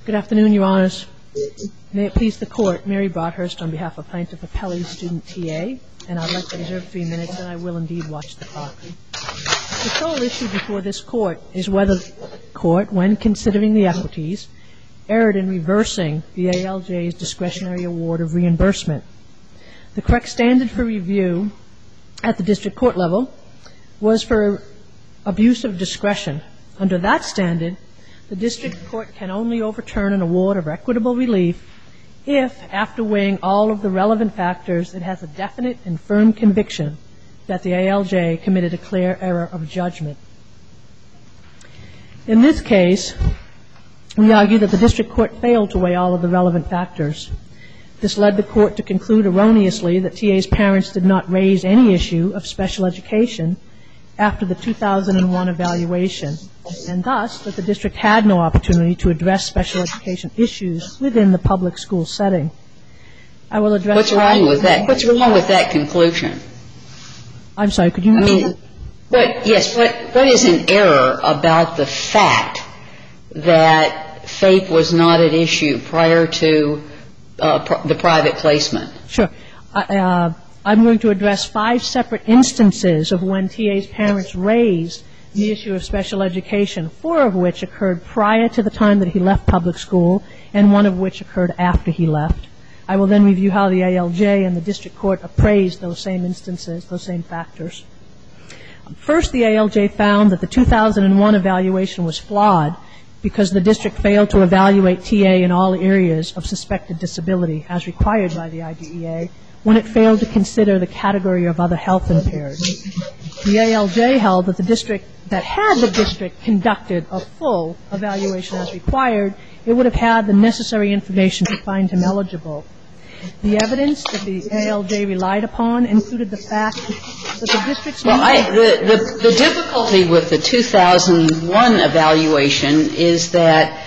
Good afternoon, Your Honors. May it please the Court, Mary Broadhurst on behalf of Plaintiff Appellee Student TA, and I'd like to reserve 3 minutes, and I will indeed watch the clock. The sole issue before this Court is whether the Court, when considering the equities, erred in reversing the ALJ's discretionary award of reimbursement. The correct standard for review at the district court level was for abuse of discretion. Under that standard, the district court can only overturn an award of equitable relief if, after weighing all of the relevant factors, it has a definite and firm conviction that the ALJ committed a clear error of judgment. In this case, we argue that the district court failed to weigh all of the relevant factors. This led the court to conclude erroneously that TA's parents did not raise any issue of special education after the 2001 evaluation, and thus that the district had no opportunity to address special education issues within the public school setting. I will address... What's wrong with that? What's wrong with that conclusion? I'm sorry, could you... what is an error about the fact that FAPE was not at issue prior to the private placement? Sure. I'm going to address 5 separate instances of when TA's parents raised the issue of special education, 4 of which occurred prior to the time that he left public school, and 1 of which occurred after he left. I will then review how the ALJ and the district court appraised those same instances, those same factors. First, the ALJ found that the 2001 evaluation was flawed because the district failed to evaluate TA in all areas of suspected disability as required by the IDEA when it failed to consider the category of other health impaired. The ALJ held that the district conducted a full evaluation as required, it would have had the necessary information to find him eligible. The evidence that the ALJ relied upon included the fact that the district's... The difficulty with the 2001 evaluation is that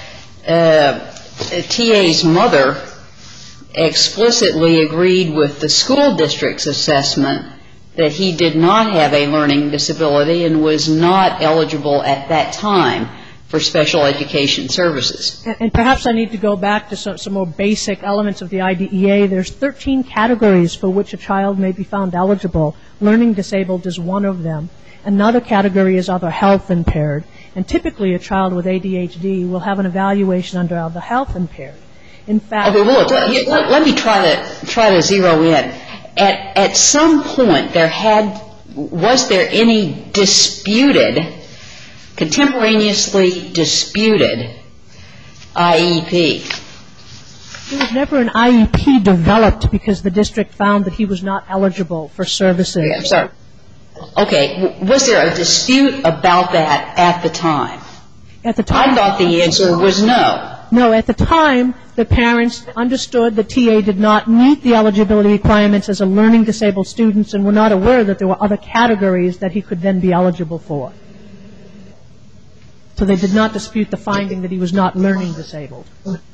TA's mother explicitly agreed with the school district's assessment that he did not have a learning disability and was not eligible at that time for special education services. And perhaps I need to go back to some more basic elements of the IDEA. There's 13 categories for which a child may be found eligible. Learning disabled is one of them. Another category is other health impaired. And typically a child with ADHD will have an evaluation under other health impaired. In fact... Okay, well, let me try to zero in. At some point, was there any contemporaneously disputed IEP? There was never an IEP developed because the district found that he was not eligible for services. Okay, I'm sorry. Okay, was there a dispute about that at the time? At the time... I thought the answer was no. No, at the time, the parents understood that TA did not meet the eligibility requirements as a learning disabled student and were not aware that there were other categories that he could then be eligible for. So they did not dispute the finding that he was not learning disabled.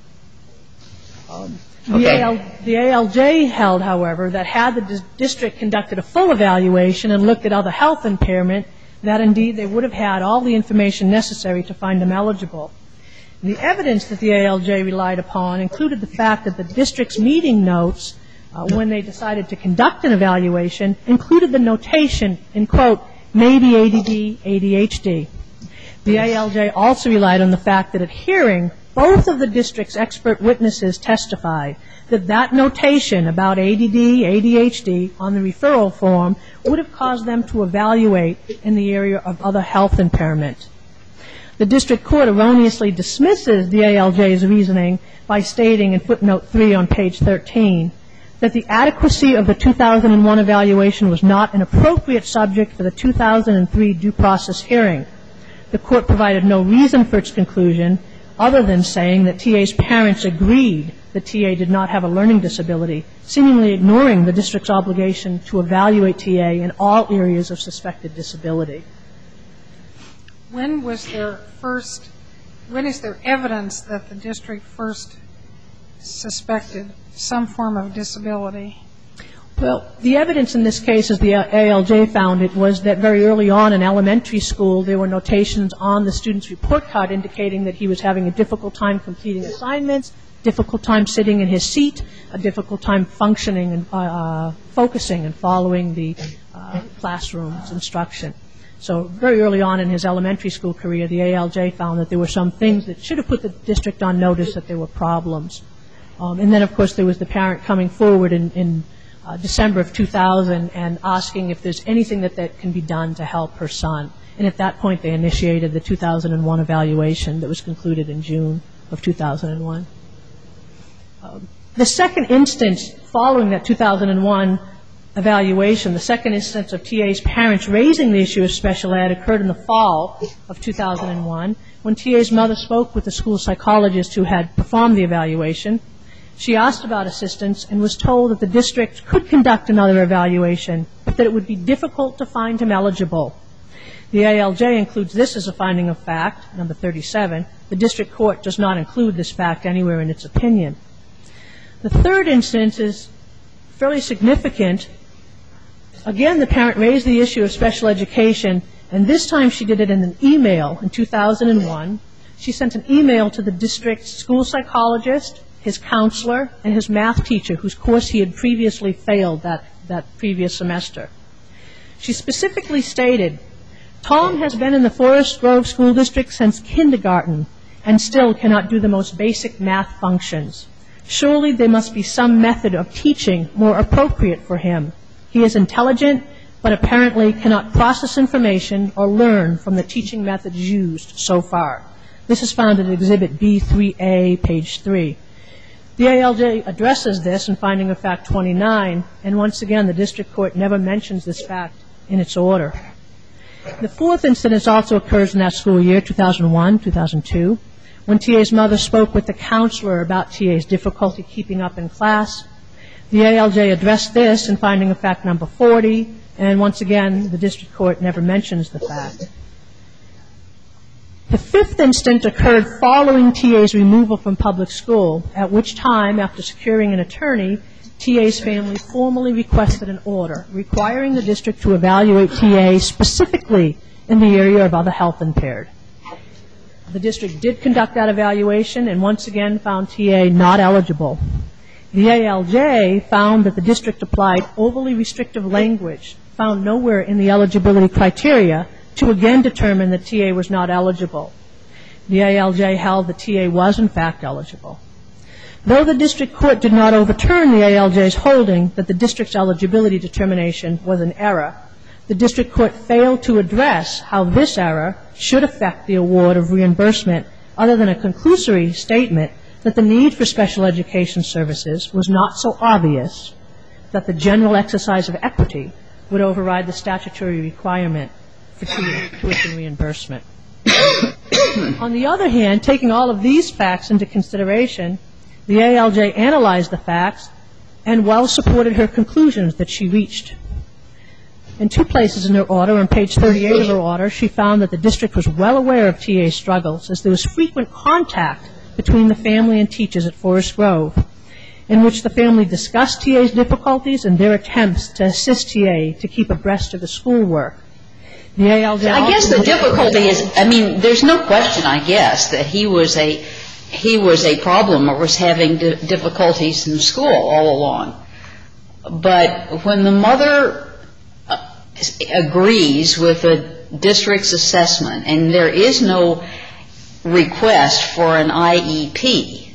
The ALJ held, however, that had the district conducted a full evaluation and looked at other health impairment, that indeed they would have had all the information necessary to find him eligible. The evidence that the ALJ relied upon included the fact that the district's meeting notes, when they decided to conduct an evaluation, included the notation in, quote, maybe ADD, ADHD. The ALJ also relied on the fact that at hearing, both of the district's expert witnesses testified that that notation about ADD, ADHD on the referral form would have caused them to evaluate in the area of other health impairment. The district court erroneously dismisses the ALJ's reasoning by stating in footnote 3 on page 13 that the adequacy of the 2001 evaluation was not an appropriate subject for the 2003 due process hearing. The court provided no reason for its conclusion other than saying that TA's parents agreed that TA did not have a learning disability, seemingly ignoring the district's obligation to evaluate TA in all areas of suspected disability. When is there evidence that the district first suspected some form of disability? Well, the evidence in this case, as the ALJ found it, was that very early on in elementary school, there were notations on the student's report card indicating that he was having a difficult time completing assignments, difficult time sitting in his seat, a difficult time functioning and focusing and following the classroom's instruction. So very early on in his elementary school career, the ALJ found that there were some things that should have put the district on notice that there were problems. And then, of course, there was the parent coming forward in December of 2000 and asking if there's anything that can be done to help her son. And at that point, they initiated the 2001 evaluation that was concluded in June of 2001. The second instance following that 2001 evaluation, the second instance of TA's parents raising the issue of special ed occurred in the fall of 2001 when TA's mother spoke with the school psychologist who had performed the evaluation. She asked about assistance and was told that the district could conduct another evaluation, but that it would be difficult to find him eligible. The ALJ includes this as a finding of fact, number 37. The district court does not include this fact anywhere in its opinion. The third instance is fairly significant. Again, the parent raised the issue of special education, and this time she did it in an email in 2001. She sent an email to the district's school psychologist, his counselor, and his math teacher, whose course he had previously failed that previous semester. She specifically stated, Tom has been in the Forest Grove School District since kindergarten and still cannot do the most basic math functions. Surely there must be some method of teaching more appropriate for him. He is intelligent, but apparently cannot process information or learn from the teaching methods used so far. This is found in Exhibit B3A, page 3. The ALJ addresses this in finding of fact 29, and once again the district court never mentions this fact in its order. The fourth incident also occurs in that school year, 2001-2002, when TA's mother spoke with the counselor about TA's difficulty keeping up in class. The ALJ addressed this in finding of fact number 40, and once again the district court never mentions the fact. The fifth incident occurred following TA's removal from public school, at which time, after securing an attorney, TA's family formally requested an order requiring the district to evaluate TA specifically in the area of other health impaired. The district did conduct that evaluation and once again found TA not eligible. The ALJ found that the district applied overly restrictive language, found nowhere in the eligibility criteria, to again determine that TA was not eligible. The ALJ held that TA was in fact eligible. Though the district court did not overturn the ALJ's holding that the district's eligibility determination was an error, the district court failed to address how this error should affect the award of reimbursement other than a conclusory statement that the need for special education services was not so obvious that the general exercise of equity would override the statutory requirement for tuition reimbursement. On the other hand, taking all of these facts into consideration, the ALJ analyzed the facts and well supported her conclusions that she reached. In two places in her order, on page 38 of her order, she found that the district was well aware of TA's struggles as there was frequent contact between the family and teachers at Forest Grove, in which the family discussed TA's difficulties and their attempts to assist TA to keep abreast of the schoolwork. The ALJ I guess the difficulty is, I mean, there's no question, I guess, that he was a problem or was having difficulties in school all along. But when the mother agrees with the district's assessment and there is no request for an IEP,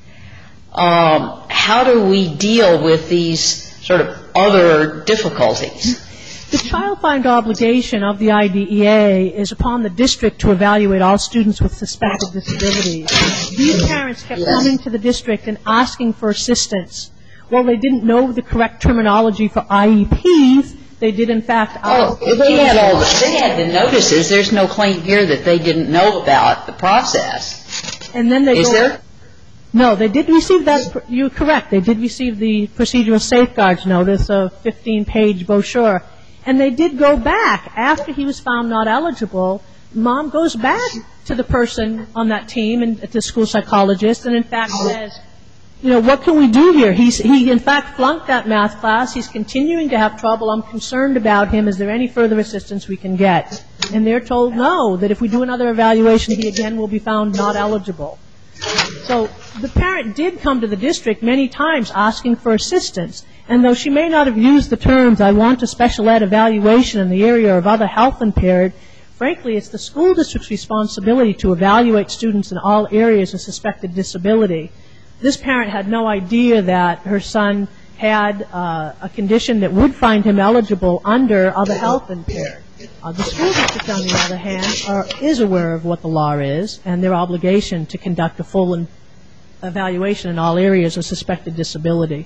how do we deal with these sort of other difficulties? The child find obligation of the IDEA is upon the district to evaluate all students with suspected disabilities. These parents kept coming to the district and asking for assistance. While they didn't know the correct terminology for IEPs, they did in fact ask. They had the notices. There's no claim here that they didn't know about the process. And then they Is there? No, they did receive that. You're correct. They did receive the procedural safeguards notice, a 15-page brochure. And they did go back after he was found not eligible. Mom goes back to the person on that team and to the school psychologist and in fact says, what can we do here? He in fact flunked that math class. He's continuing to have trouble. I'm concerned about him. Is there any further assistance we can get? And they're told no, that if we do another evaluation, he again will be found not eligible. So the parent did come to the district many times asking for assistance. And though she may not have used the terms, I want a special ed evaluation in the area of other health impaired, frankly, it's the school district's responsibility to evaluate students in all areas of suspected disability. This parent had no idea that her son had a condition that would find him eligible under other health impaired. The school district, on the other hand, is aware of what the law is and their obligation to conduct a full evaluation in all areas of suspected disability.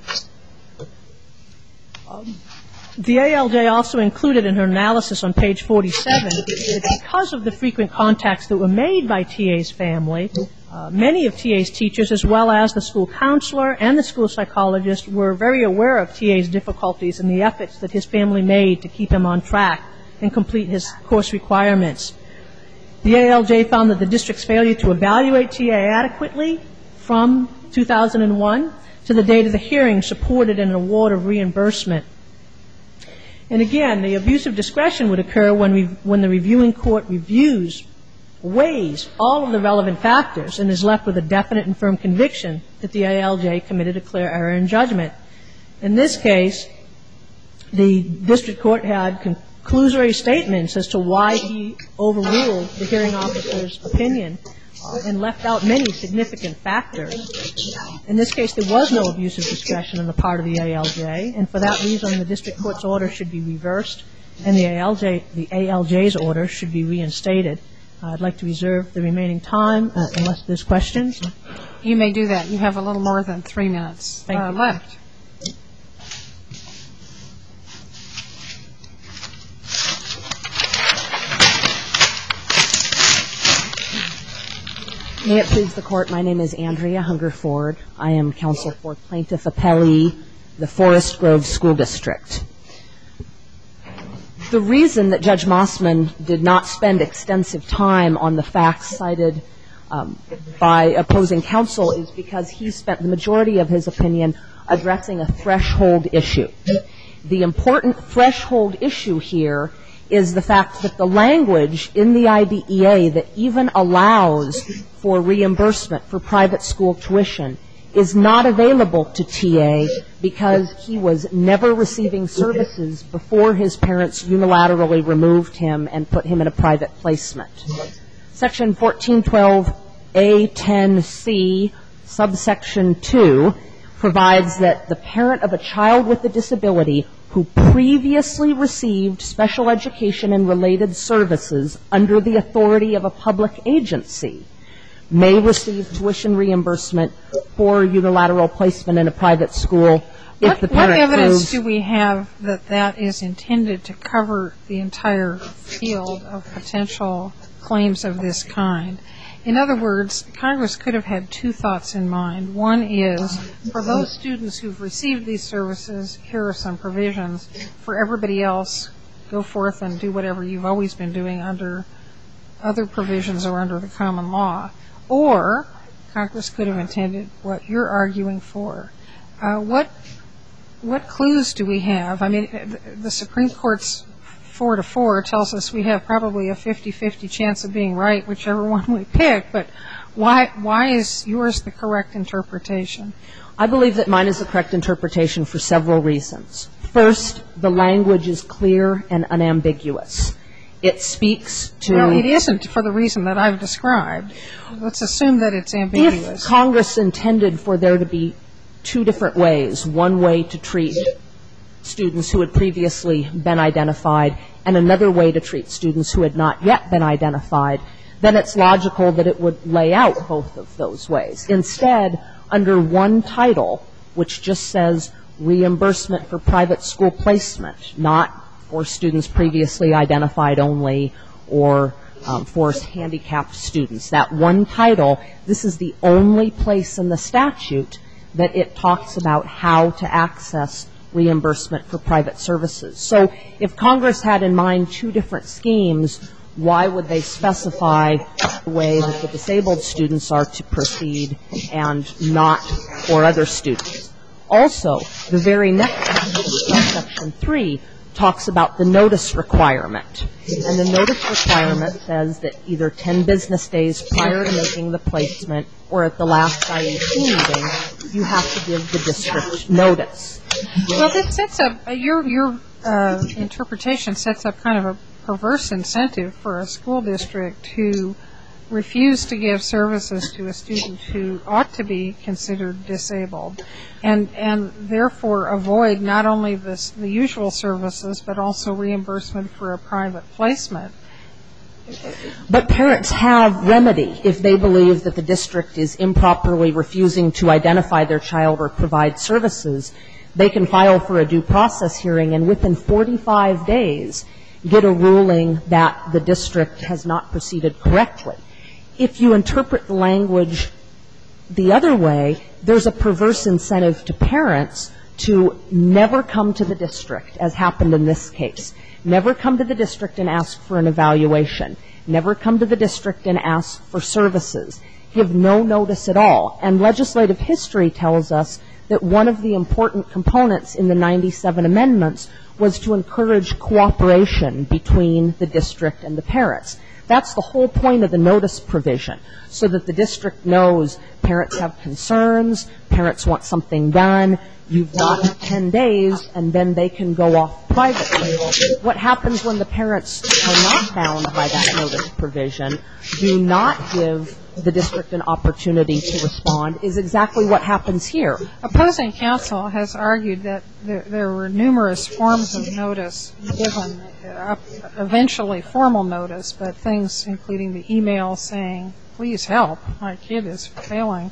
The ALJ also included in her analysis on page 47 that because of the frequent contacts that were made by TA's family, many of TA's teachers, as well as the school counselor and the school psychologist, were very aware of TA's difficulties and the efforts that his family made to keep him on track and complete his course requirements. The ALJ found that the district's failure to evaluate TA adequately from 2001 to the date of the hearing supported an award of reimbursement. And again, the abuse of discretion would occur when the reviewing court weighs all of the relevant factors and is left with a definite and firm conviction that the ALJ committed a clear error in judgment. In this case, the district court had conclusory statements as to why he overruled the hearing officer's opinion and left out many significant factors. In this case, there was no abuse of discretion on the part of the ALJ, and for that reason, the district court's order should be reversed, and the ALJ's order should be reinstated. I'd like to reserve the remaining time unless there's questions. You may do that. You have a little more than 3 minutes left. May it please the Court, my name is Andrea Hungerford. I am counsel for Plaintiff Appellee, the Forest Grove School District. The reason that Judge Mossman did not spend extensive time on the facts cited by opposing counsel is because he spent the majority of his opinion addressing a threshold issue. The important threshold issue here is the fact that the language in the IDEA that even allows for reimbursement for private school tuition is not available to TA because he was never receiving services before his parents unilaterally removed him and put him in a private placement. Section 1412A10C, subsection 2, provides that the parent of a child with a disability who previously received special education and related services under the authority of a public agency may receive tuition reimbursement for unilateral placement in a private school if the parent proves... What evidence do we have that that is intended to cover the entire field of potential claims of this kind? In other words, Congress could have had two thoughts in mind. One is, for those students who've received these services, here are some provisions. For everybody else, go forth and do whatever you've always been doing under other provisions or under the common law. Or Congress could have intended what you're arguing for. What clues do we have? I mean, the Supreme Court's 4-4 tells us we have probably a 50-50 chance of being right, whichever one we pick. But why is yours the correct interpretation? I believe that mine is the correct interpretation for several reasons. First, the language is clear and unambiguous. It speaks to... Well, it isn't for the reason that I've described. Let's assume that it's ambiguous. If Congress intended for there to be two different ways, one way to treat students who had previously been identified and another way to treat students who had not yet been identified, then it's logical that it would lay out both of those ways. Instead, under one title, which just says reimbursement for private school placement, not for students previously identified only or for handicapped students, that one title, this is the only place in the statute that it talks about how to access reimbursement for private services. So if Congress had in mind two different schemes, Why would they specify the way that the disabled students are to proceed and not for other students? Also, the very next section, Section 3, talks about the notice requirement. And the notice requirement says that either 10 business days prior to making the placement or at the last IEP meeting, you have to give the district notice. Well, this sets up, your interpretation sets up kind of a perverse incentive for a school district to refuse to give services to a student who ought to be considered disabled and therefore avoid not only the usual services but also reimbursement for a private placement. But parents have remedy if they believe that the district is improperly refusing to identify their child or provide services. They can file for a due process hearing and within 45 days get a ruling that the district has not proceeded correctly. If you interpret the language the other way, there's a perverse incentive to parents to never come to the district, as happened in this case. Never come to the district and ask for an evaluation. Never come to the district and ask for services. Give no notice at all. And legislative history tells us that one of the important components in the 97 amendments was to encourage cooperation between the district and the parents. That's the whole point of the notice provision, so that the district knows parents have concerns, parents want something done, you've got 10 days, and then they can go off privately. What happens when the parents are not bound by that notice provision, do not give the district an opportunity to respond, is exactly what happens here. Opposing counsel has argued that there were numerous forms of notice given, eventually formal notice, but things including the email saying, please help, my kid is failing.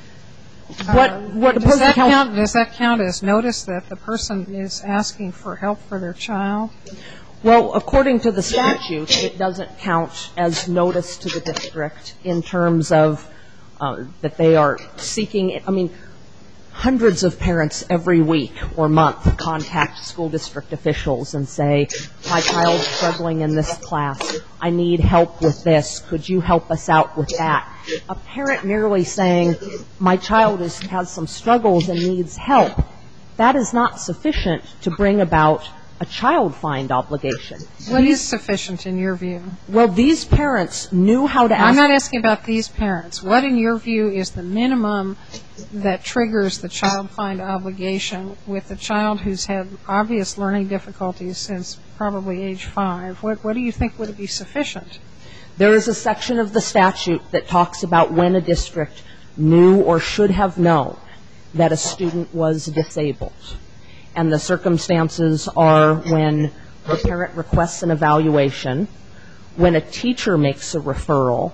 Does that count as notice that the person is asking for help for their child? Well, according to the statute, it doesn't count as notice to the district in terms of that they are seeking it. I mean, hundreds of parents every week or month contact school district officials and say, my child's struggling in this class. I need help with this. Could you help us out with that? A parent merely saying, my child has some struggles and needs help, that is not sufficient to bring about a child find obligation. What is sufficient in your view? Well, these parents knew how to ask. I'm not asking about these parents. What in your view is the minimum that triggers the child find obligation with a child who's had obvious learning difficulties since probably age 5? What do you think would be sufficient? There is a section of the statute that talks about when a district knew or should have known that a student was disabled. And the circumstances are when the parent requests an evaluation, when a teacher makes a referral,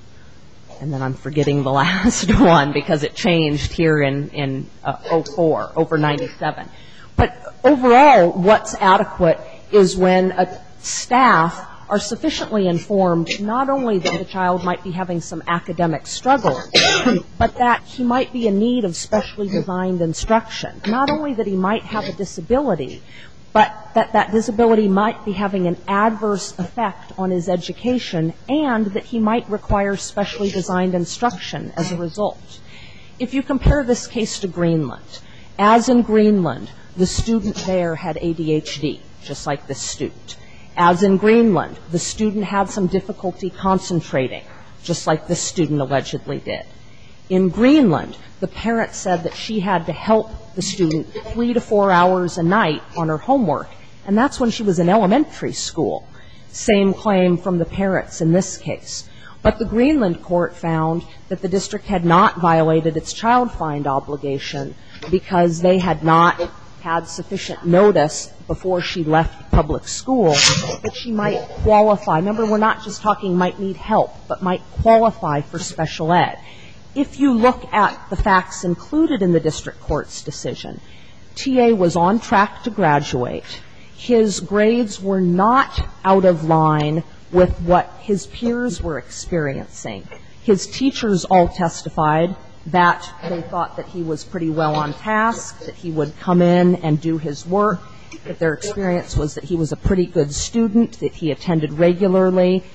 and then I'm forgetting the last one because it changed here in 04, over 97. But overall, what's adequate is when a staff are sufficiently informed not only that the child might be having some academic struggle, but that he might be in need of specially designed instruction. Not only that he might have a disability, but that disability might be having an adverse effect on his education and that he might require specially designed instruction as a result. If you compare this case to Greenland, as in Greenland, the student there had ADHD, just like this student. As in Greenland, the student had some difficulty concentrating, just like this student allegedly did. In Greenland, the parent said that she had to help the student 3 to 4 hours a night on her homework, and that's when she was in elementary school. Same claim from the parents in this case. But the Greenland court found that the district had not violated its child find obligation because they had not had sufficient notice before she left public school that she might qualify. Remember, we're not just talking might need help, but might qualify for special ed. If you look at the facts included in the district court's decision, TA was on track to graduate. His grades were not out of line with what his peers were experiencing. His teachers all testified that they thought that he was pretty well on task, that he would come in and do his work, that their experience was that he was a pretty good student, that he attended regularly,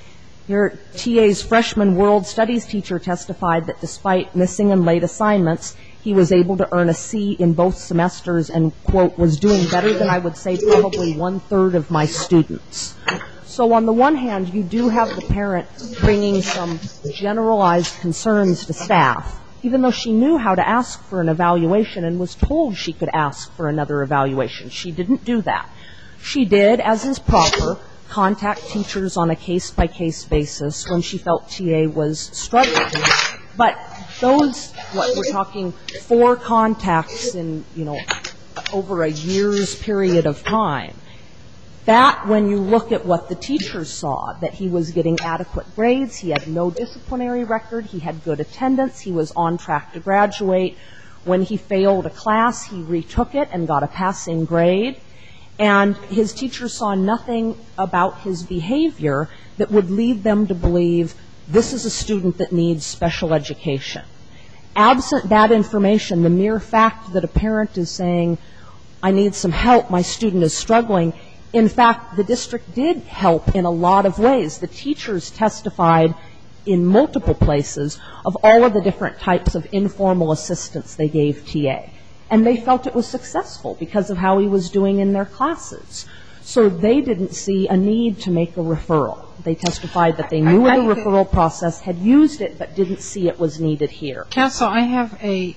Here, TA's freshman world studies teacher testified that despite missing and late assignments, he was able to earn a C in both semesters and, quote, was doing better than I would say probably 1/3 of my students. So on the one hand, you do have the parent bringing some generalized concerns to staff, even though she knew how to ask for an evaluation and was told she could ask for another evaluation. She didn't do that. She did, as is proper, contact teachers on a case-by-case basis when she felt TA was struggling. But those, what we're talking, 4 contacts in, over a year's period of time, that, when you look at what the teachers saw, that he was getting adequate grades, he had no disciplinary record, he had good attendance, he was on track to graduate. When he failed a class, he retook it and got a passing grade. And his teachers saw nothing about his behavior that would lead them to believe this is a student that needs special education. Absent that information, the mere fact that a parent is saying, I need some help, my student is struggling, in fact, the district did help in a lot of ways. The teachers testified in multiple places of all of the different types of informal assistance they gave TA. And they felt it was successful because of how he was doing in their classes. So they didn't see a need to make a referral. They testified that they knew of the referral process, had used it, but didn't see it was needed here. Counsel, I have a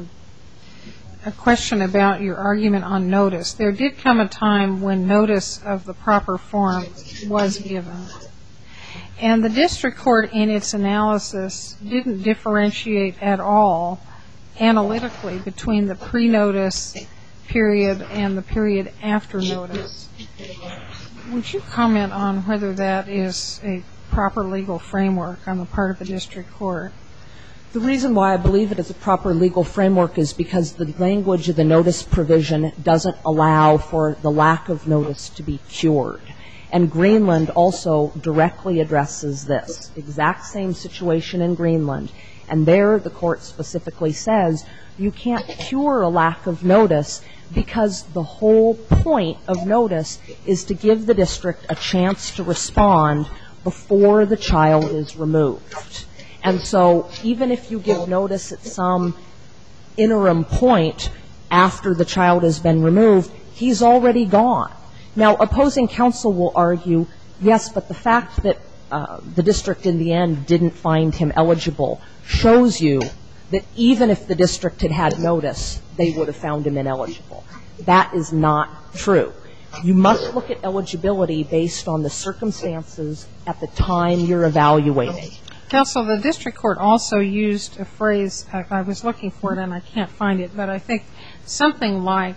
question about your argument on notice. There did come a time when notice of the proper form was given. And the district court, in its analysis, didn't differentiate at all analytically between the pre-notice period and the period after notice. Would you comment on whether that is a proper legal framework on the part of the district court? The reason why I believe it is a proper legal framework is because the language of the notice provision doesn't allow for the lack of notice to be cured. And Greenland also directly addresses this exact same situation in Greenland. And there the court specifically says you can't cure a lack of notice because the whole point of notice is to give the district a chance to respond before the child is removed. And so even if you give notice at some interim point after the child has been removed, he's already gone. Now, opposing counsel will argue, yes, but the fact that the district in the end didn't find him eligible shows you that even if the district had had notice, they would have found him ineligible. That is not true. You must look at eligibility based on the circumstances at the time you're evaluating. Counsel, the district court also used a phrase, I was looking for it and I can't find it, but I think something like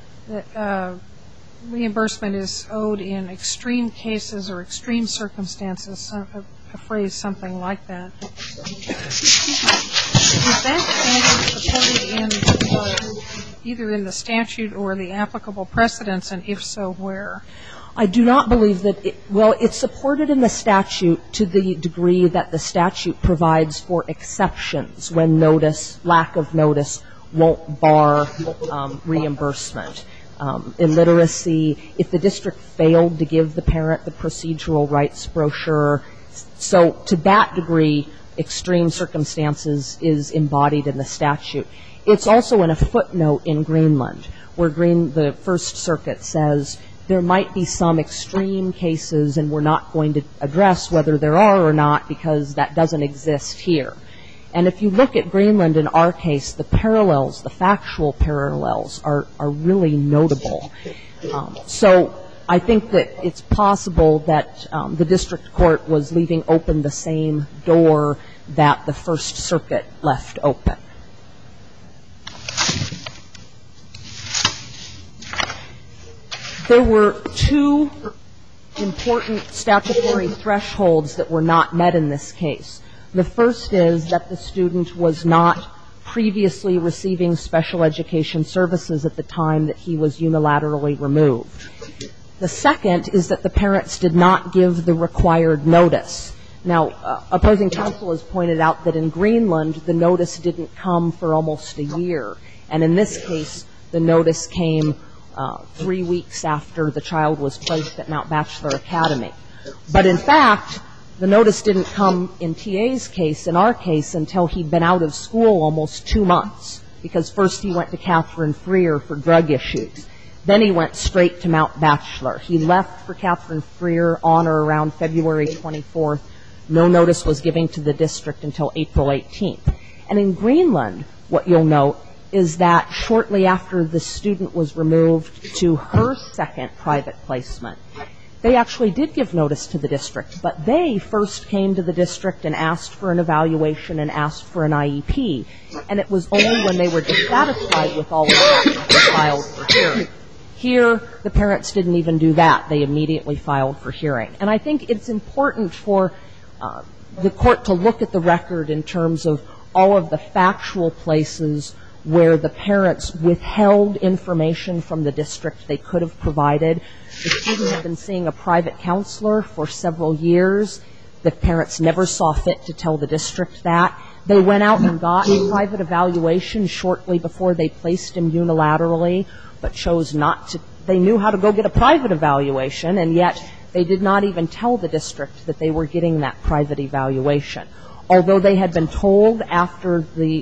reimbursement is owed in extreme cases or extreme circumstances, a phrase something like that. Is that standard supported either in the statute or the applicable precedents, and if so, where? I do not believe that it's supported in the statute to the degree that the statute provides for exceptions when lack of notice won't bar reimbursement. Illiteracy, if the district failed to give the parent the procedural rights brochure. So to that degree, extreme circumstances is embodied in the statute. It's also in a footnote in Greenland where the First Circuit says there might be some extreme cases and we're not going to address whether there are or not because that doesn't exist here. And if you look at Greenland in our case, the parallels, the factual parallels are really notable. So I think that it's possible that the district court was leaving open the same door that the First Circuit left open. There were 2 important statutory thresholds that were not met in this case. The first is that the student was not previously receiving special education services at the time that he was unilaterally removed. The second is that the parents did not give the required notice. Now, opposing counsel has pointed out that in Greenland, the notice didn't come for almost a year. And in this case, the notice came 3 weeks after the child was placed at Mount Bachelor Academy. But in fact, The notice didn't come in TA's case, in our case, until he'd been out of school almost 2 months, because first he went to Catherine Freer for drug issues. Then he went straight to Mount Bachelor. He left for Catherine Freer on or around February 24th. No notice was given to the district until April 18th. And in Greenland, what you'll note is that shortly after the student was removed to her second private placement, they actually did give notice to the district, but they first came to the district and asked for an evaluation and asked for an IEP. And it was only when they were dissatisfied with all of that that they filed for hearing. Here, the parents didn't even do that. They immediately filed for hearing. And I think it's important for the court to look at the record in terms of all of the factual places where the parents withheld information from the district they could have provided. The student had been seeing a private counselor for several years. The parents never saw fit to tell the district that. They went out and got a private evaluation shortly before they placed him unilaterally, but chose not to. They knew how to go get a private evaluation, and yet they did not even tell the district that they were getting that private evaluation. Although they had been told after the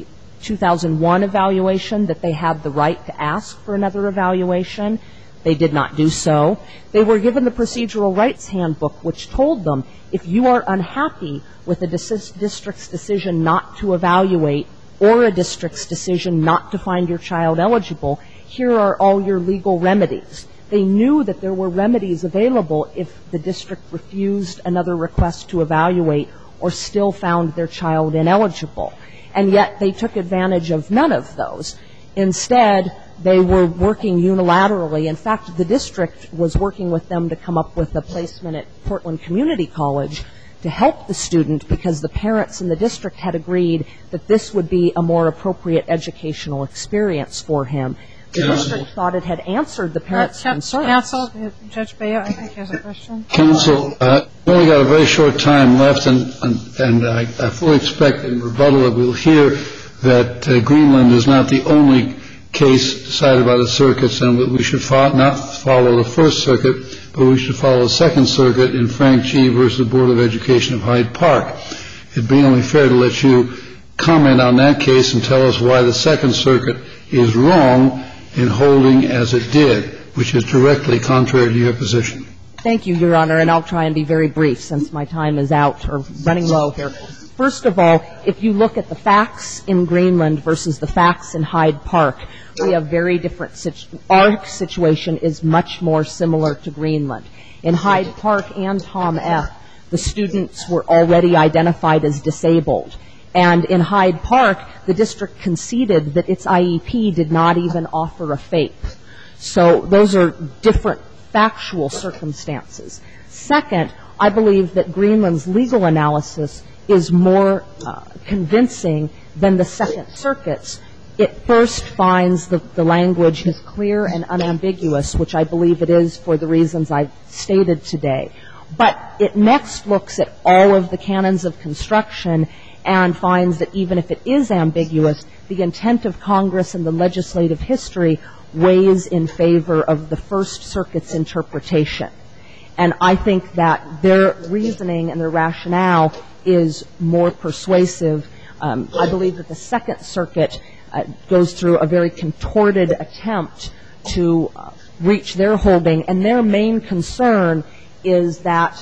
2001 evaluation that they had the right to ask for another evaluation, they did not do so. They were given the procedural rights handbook, which told them, if you are unhappy with a district's decision not to evaluate or a district's decision not to find your child eligible, here are all your legal remedies. They knew that there were remedies available if the district refused another request to evaluate or still found their child ineligible. And yet they took advantage of none of those. Instead, they were working unilaterally. In fact, the district was working with them to come up with a placement at Portland Community College to help the student because the parents in the district had agreed that this would be a more appropriate educational experience for him. The district thought it had answered the parents' concerns. Counsel, Judge Baio, I think has a question. Counsel, we've only got a very short time left, and I fully expect in rebuttal that we'll hear that Greenland is not the only case decided by the circuits and that we should not follow the First Circuit, but we should follow the Second Circuit in Frank G. versus the Board of Education of Hyde Park. It'd be only fair to let you comment on that case and tell us why the Second Circuit is wrong in holding as it did, which is directly contrary to your position. Thank you, Your Honor, and I'll try and be very brief since my time is out or running low here. First of all, if you look at the facts in Greenland versus the facts in Hyde Park, we have very different our situation is much more similar to Greenland. In Hyde Park and Tom F., the students were already identified as disabled. And in Hyde Park, the district conceded that its IEP did not even offer a FAPE. So those are different factual circumstances. Second, I believe that Greenland's legal analysis is more convincing than the Second Circuit's. It first finds the language is clear and unambiguous, which I believe it is for the reasons I've stated today. But it next looks at all of the canons of construction and finds that even if it is ambiguous, the intent of Congress and the legislative history weighs in favor of the First Circuit's interpretation. And I think that their reasoning and their rationale is more persuasive. I believe that the Second Circuit goes through a very contorted attempt to reach their holding, and their main concern is that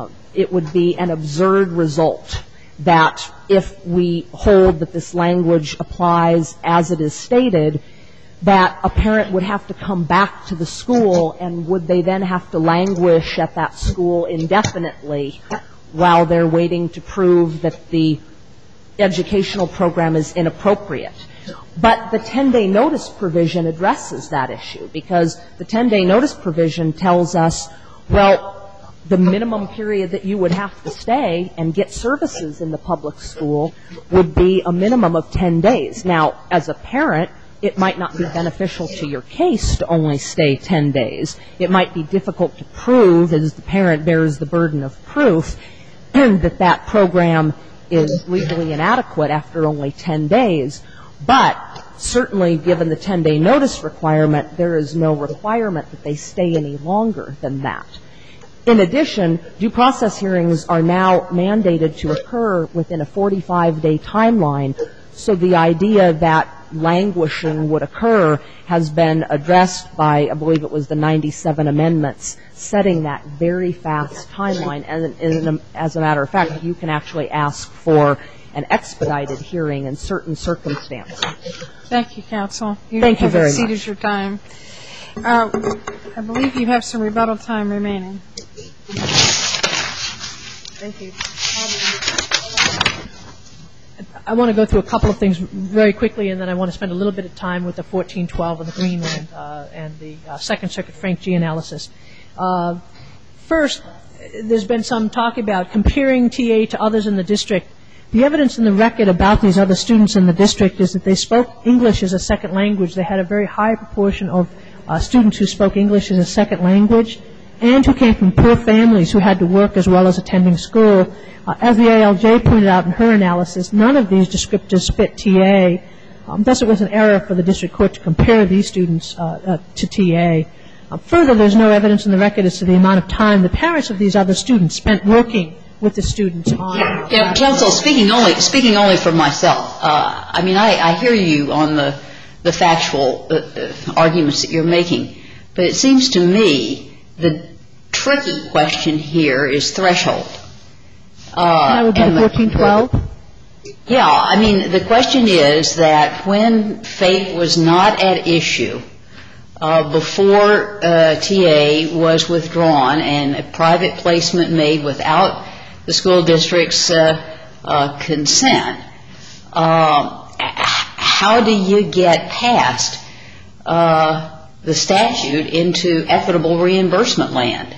it would be an absurd result that if we hold that this language applies as it is stated, that a parent would have to come back to the school, and would they then have to languish at that school indefinitely while they're waiting to prove that the educational program is inappropriate. But the 10-day notice provision addresses that issue, because the 10-day notice provision tells us, well, the minimum period that you would have to stay and get services in the public school would be a minimum of 10 days. Now, as a parent, it might not be beneficial to your case to only stay 10 days. It might be difficult to prove, as the parent bears the burden of proof, that that program is legally inadequate after only 10 days. But certainly, given the 10-day notice requirement, there is no requirement that they stay any longer than that. In addition, due process hearings are now mandated to occur within a 45-day timeline, so the idea that languishing would occur has been addressed by, I believe it was the 97 amendments, setting that very fast timeline. And as a matter of fact, you can actually ask for an expedited hearing in certain circumstances. Thank you, counsel. Thank you very much. You have exceeded your time. I believe you have some rebuttal time remaining. Thank you. I want to go through a couple of things very quickly, and then I want to spend a little bit of time with the 1412 and the Greenland and the Second Circuit Frank G. analysis. First, there's been some talk about comparing TA to others in the district. The evidence in the record about these other students in the district is that they spoke English as a second language. They had a very high proportion of students who spoke English as a second language and who came from poor families who had to work as well as attending school. As the ALJ pointed out in her analysis, none of these descriptors fit TA. Thus, it was an error for the district court to compare these students to TA. Further, there's no evidence in the record as to the amount of time the parents of these other students spent working with the students on. Counsel, speaking only for myself, I mean, I hear you on the factual arguments that you're making, but it seems to me the tricky question here is threshold. That would be the 1412? Yeah, I mean, the question is that when FAPE was not at issue, before TA was withdrawn and a private placement made without the school district's consent, how do you get past the statute into equitable reimbursement land?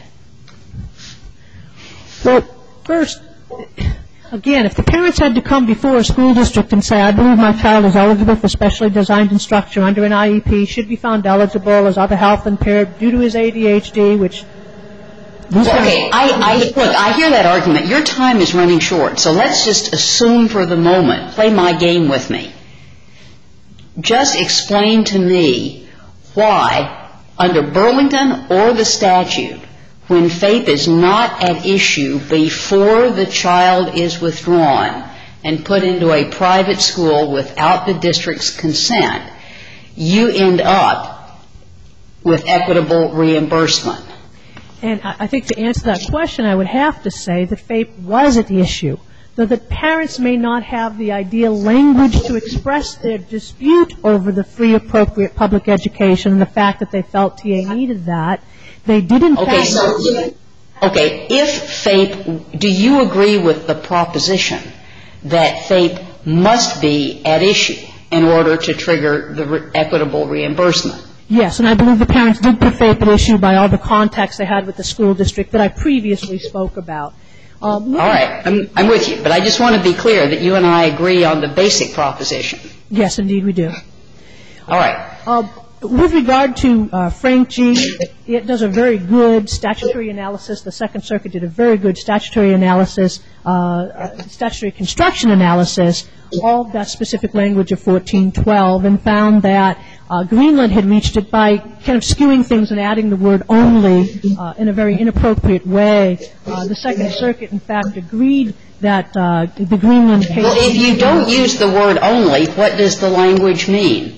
Well, first, again, if the parents had to come before a school district and say, I believe my child is eligible for specially designed instruction under an IEP, should be found eligible as other health impaired due to his ADHD, which... Okay, look, I hear that argument. Your time is running short, so let's just assume for the moment, play my game with me. Just explain to me why, under Burlington or the statute, when FAPE is not at issue before the child is withdrawn and put into a private school without the district's consent, you end up with equitable reimbursement. And I think to answer that question, I would have to say that FAPE was at issue, though that parents may not have the ideal language to express their dispute over the free appropriate public education and the fact that they felt TA needed that. They didn't. Okay, if FAPE, do you agree with the proposition that FAPE must be at issue in order to trigger the equitable reimbursement? Yes, and I believe the parents did put FAPE at issue by all the contacts they had with the school district that I previously spoke about. All right, I'm with you, but I just want to be clear that you and I agree on the basic proposition. Yes, indeed we do. All right. With regard to Frank G., it does a very good statutory analysis. The Second Circuit did a very good statutory analysis, statutory construction analysis, all that specific language of 1412, and found that Greenland had reached it by kind of skewing things and adding the word only in a very inappropriate way. The Second Circuit, in fact, agreed that the Greenland case... Well, if you don't use the word only, what does the language mean?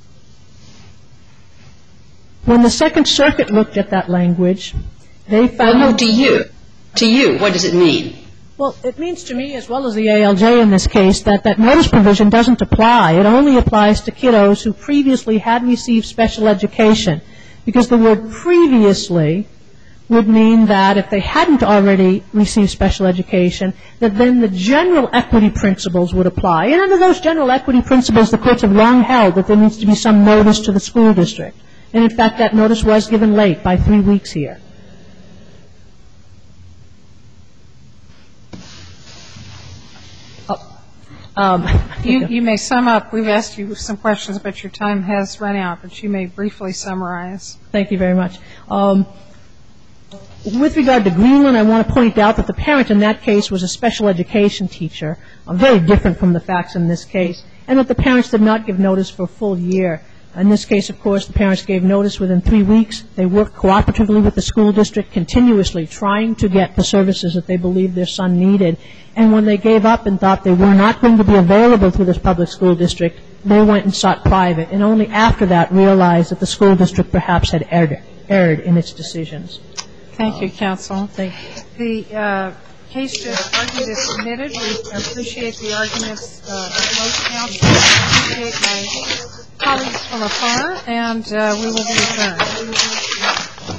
When the Second Circuit looked at that language, they found... Well, no, to you, what does it mean? Well, it means to me, as well as the ALJ in this case, that that notice provision doesn't apply. It only applies to kiddos who previously had received special education, because the word previously would mean that if they hadn't already received special education, that then the general equity principles would apply. And under those general equity principles, the courts have long held that there needs to be some notice to the school district. And, in fact, that notice was given late by 3 weeks here. You may sum up. We've asked you some questions, but your time has run out. But you may briefly summarize. Thank you very much. With regard to Greenland, I want to point out that the parent in that case was a special education teacher, very different from the facts in this case, and that the parents did not give notice for a full year. In this case, of course, the parents gave notice within 3 weeks. They worked cooperatively with the school district, continuously trying to get the services that they believed their son needed. And when they gave up and thought they were not going to be available through this public school district, they went and sought private, and only after that realized that the school district perhaps had erred in its decisions. Thank you, counsel. Thank you. The case just argued is submitted. We appreciate the arguments of both counsel. We appreciate my colleagues from afar, and we will be adjourned.